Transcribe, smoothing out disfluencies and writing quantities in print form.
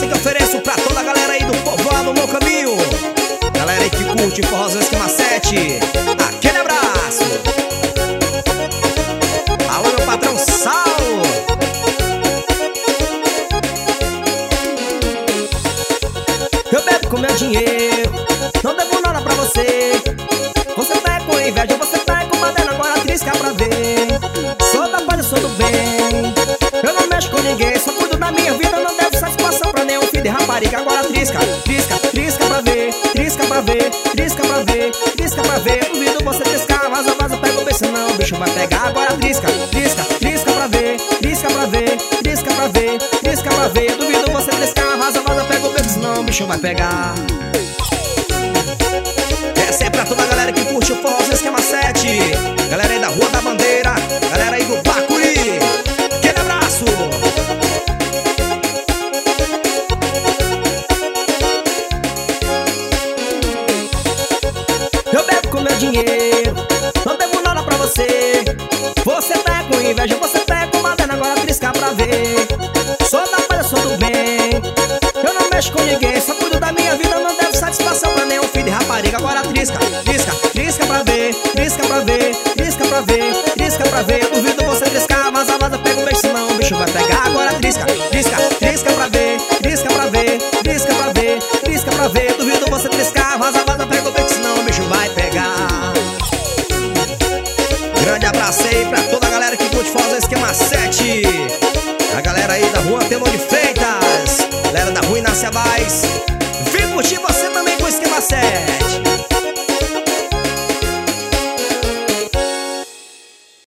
assim que ofereço pra toda a galera aí do povoado no meu caminho. Galera aí que curte forrozão esquema 7, aquele abraço. Alô, meu patrão Saulo. Eu bebo com meu dinheiro, não devo nada pra você. Você tá com inveja, você tá com madeira, agora trisca pra ver. Sou da paz, eu sou do bem. Eu não mexo com ninguém, só cuido da minha vida. Não devo satisfação pra nenhum filho de rapariga. Agora trisca, trisca, trisca pra ver. Trisca pra ver, trisca pra ver, trisca pra ver. Duvido você triscar, vaza, vaza, pega o beijo, senão o bicho vai pegar. Agora trisca, trisca, trisca pra ver. Trisca pra ver, trisca pra ver, trisca pra ver. Duvido você triscar, vaza, vaza, pega o beijo, senão o bicho vai pegar. Essa é pra toda a galera que curte o forró esquema 7. Galera aí da Rua da Bandeira, galera aí do Bacuri, aquele abraço. Eu bebo com meu dinheiro, não devo nada pra você. Você tá com inveja, você tá com madeira, agora trisca pra ver. Sou da paz, eu sou do bem. Eu não mexo com ninguém, só cuido da minha vida. Não devo satisfação pra nenhum filho de rapariga. Agora trisca, trisca, trisca pra ver. Trisca pra ver, trisca pra ver, trisca pra ver. Duvido você triscar, vaza, vaza, pega o beijo, senão o bicho vai pegar. Agora trisca, trisca, trisca pra ver. Trisca pra ver, trisca pra ver, trisca pra ver. Duvido você triscar, vaza, vaza, pega o beijo, senão o bicho vai pegar. Grande abraço aí pra toda a galera que curte forró esquema 7. A galera aí da Rua Telão de Freitas, galera da Rua Inácia Vaz, vem curtir você.